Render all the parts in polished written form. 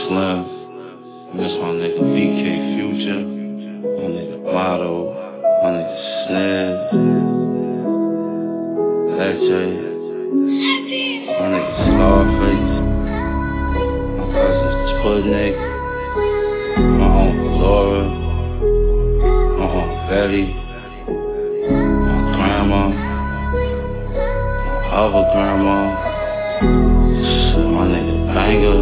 Slim. Miss my nigga BK Future. My nigga Motto. My nigga Sniz. LJ. My nigga Scarface. My cousin Sputnik. My uncle Laura. My aunt Betty. My grandma. My other grandma. My nigga Banger.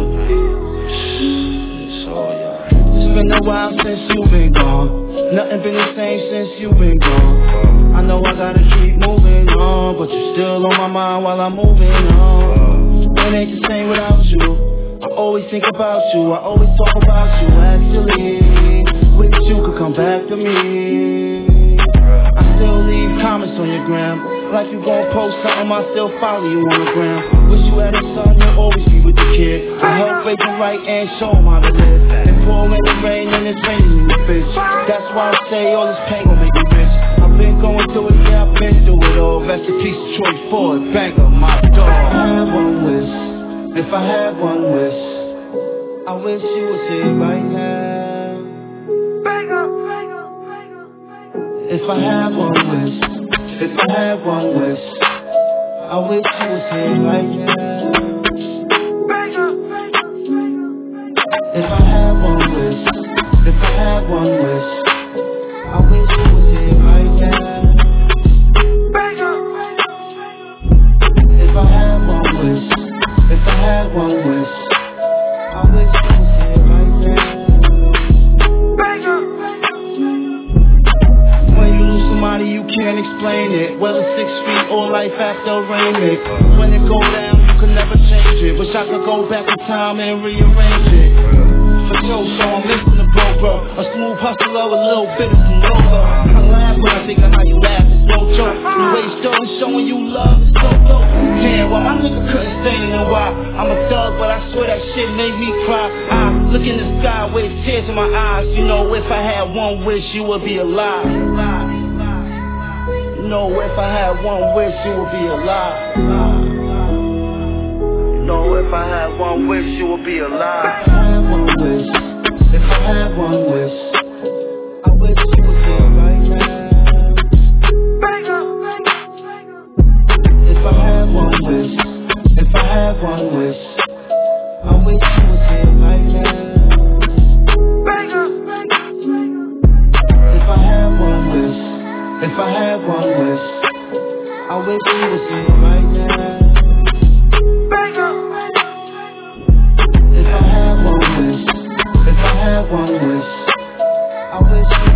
It's all y'all. It's been a while since you been gone. Nothing been the same since you been gone. I know I gotta keep moving on, but you still on my mind while I'm moving on. It ain't the same without you. I always think about you, I always talk about you. Actually, wish you could come back to me. I still leave comments on your gram. Like you gon' post something, I still follow you on the gram. Wish you had a son, you'll always be with the kid. I help raise him right and show him how to live. And pour in the rain and it's raining in the fish. That's why I say all this pain gon' make me rich. I've been going through it, yeah, I've been through it all. Rest in peace, Troy Ford, Banger, my dog. If I had one wish, if I had one wish, I wish you was here right now. Banger, banger, banger, banger. If I had one wish, if I had one wish, I wish you was here right now. Banger, banger, banger, banger. If I had one wish, if I had one wish, I wish you was here right now. Banger, banger, banger. If I had one wish, if I had one wish, I wish you was here right now. Banger, banger, banger. When you lose somebody, you can't explain it. Whether 6 feet or life after arraignment. When it go down, you can never change it. Wish I could go back in time and rearrange it. For sure, so I'm missing the bro. A smooth hustler, a little bit of some logo. I laugh when I think of how you laugh, it's no joke. The way you still showing you love is so dope. Damn, well my nigga couldn't stay in a while. I'm a thug, but I swear that shit made me cry. I look in the sky with tears in my eyes. You know, if I had one wish, you would be alive. You know, if I had one wish, you would be alive. You know, if I had one wish, you would be alive. If I had one wish, if I had one wish, I wish you was here right now. Banger, banger, banger. If I had one wish, if I had one wish, I wish you was here right now. Banger, banger, banger. If I had one wish, if I had one wish, I wish you was here right now. Banger, banger, banger. If I had one wish, if I had one wish, I wish you